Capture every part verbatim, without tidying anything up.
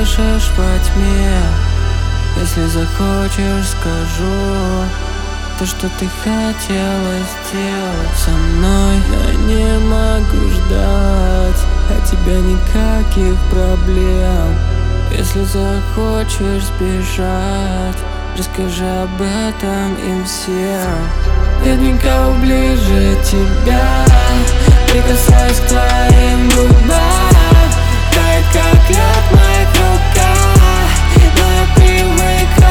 слышишь во тьме. Если захочешь, скажу то, что ты хотела сделать со мной. Я не могу ждать от тебя никаких проблем. Если захочешь сбежать, расскажи об этом им всем. Нет никого ближе тебя, прикасаюсь к твоим губам. Тает как лед в моих руках, но я привык к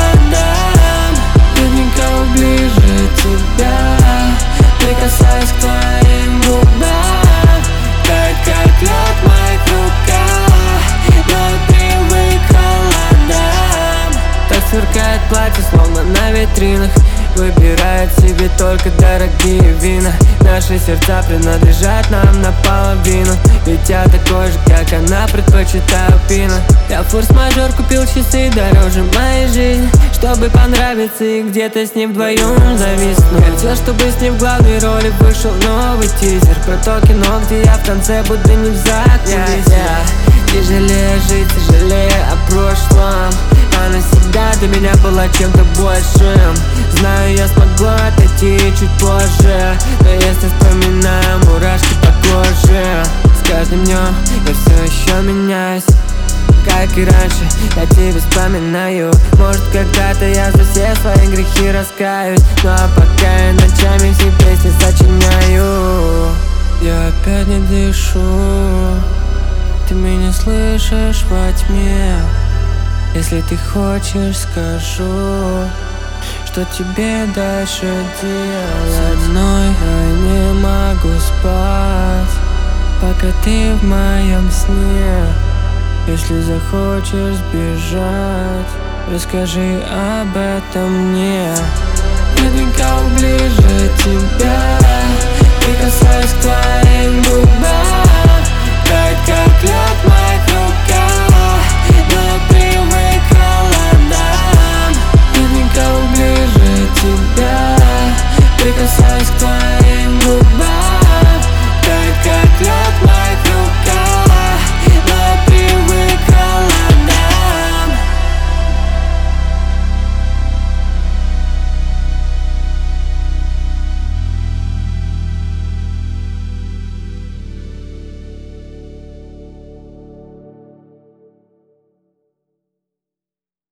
холодам. Нет никого ближе тебя, прикасаюсь к твоим губам. Тает как лед в моих руках, но я привык к холодам. Так сверкает платье, словно на витринах. Выбирает себе только дорогие вина. Наши сердца принадлежат нам наполовину. Ведь я такой же, как она, предпочитаю пино. Я форс-мажор купил часы дороже моей жизни, чтобы понравиться и где-то с ним вдвоем зависнуть. Хотел, чтобы с ним в главной роли вышел новый тизер про то кино, где я в конце буду не в закулисе. Тяжелее жить, тяжелее о прошлом. Она всегда для меня была чем-то большим. Знаю, я смогу отойти чуть позже, но если вспоминаю, мурашки по коже. С каждым днем я все еще меняюсь, как и раньше, я тебя вспоминаю. Может, когда-то я за все свои грехи раскаюсь, ну а пока я ночами все песни сочиняю. Я опять не дышу, ты меня слышишь во тьме. Если ты хочешь, скажу, что тебе дальше делать. Со мной я не могу спать, пока ты в моем сне. Если захочешь сбежать, расскажи об этом мне. Нет никого ближе тебя, прикасаюсь к твоим губам.